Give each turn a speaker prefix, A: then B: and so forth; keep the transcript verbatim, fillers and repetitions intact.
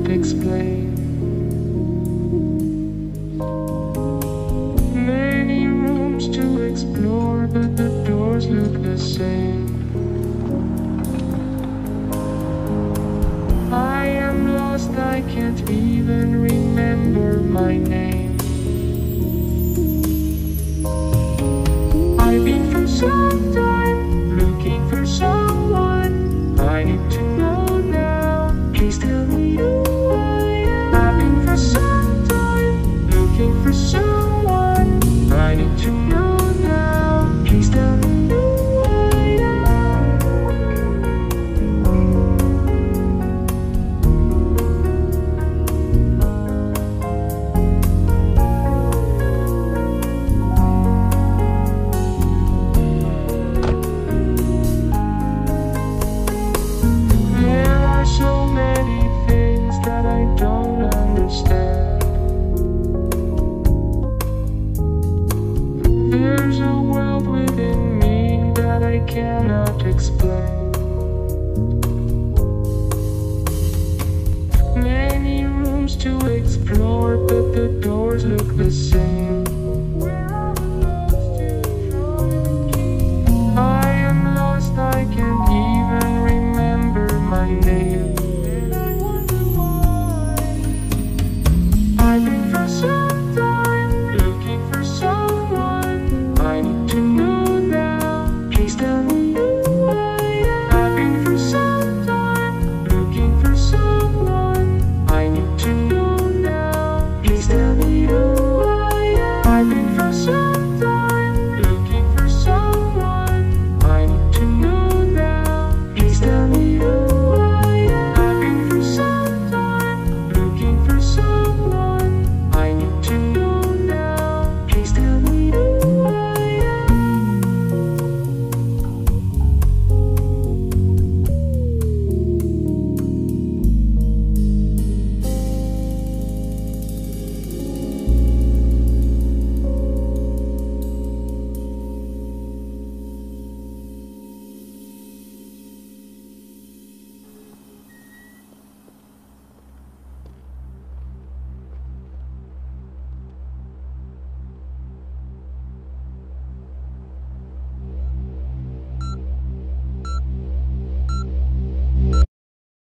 A: cannot explain. Many rooms to explore, but the doors look the same. I am lost, I can't even remember my name. I've been for some time, looking for someone I need to know now. Please tell me who I am. I've been for some time, looking for someone I need to know now. Please tell me who I am. There are so many things that I don't understand. There's a world within me that I cannot explain. Many rooms to explore, but the doors look the same.